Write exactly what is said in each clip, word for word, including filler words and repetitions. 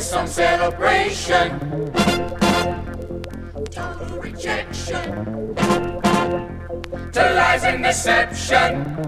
some celebration. Total rejection to lies and deception.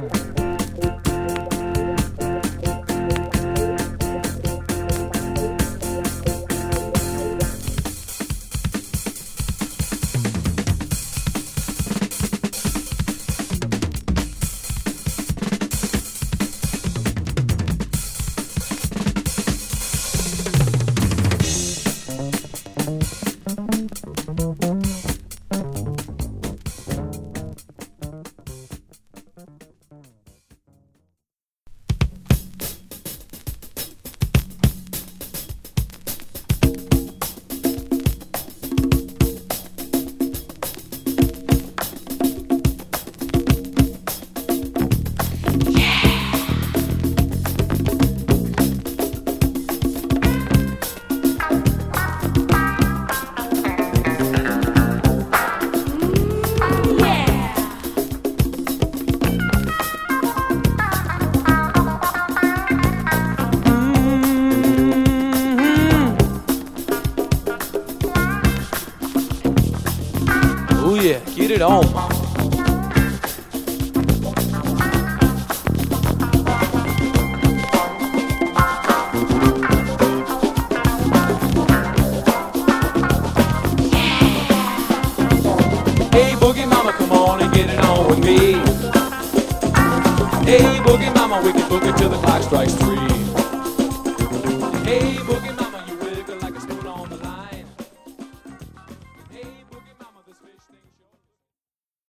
Oh yeah, get it on, mama. Hey boogie mama, come on and get it on with me. Hey boogie mama, we can book it till the clock strikes three. Hey boogie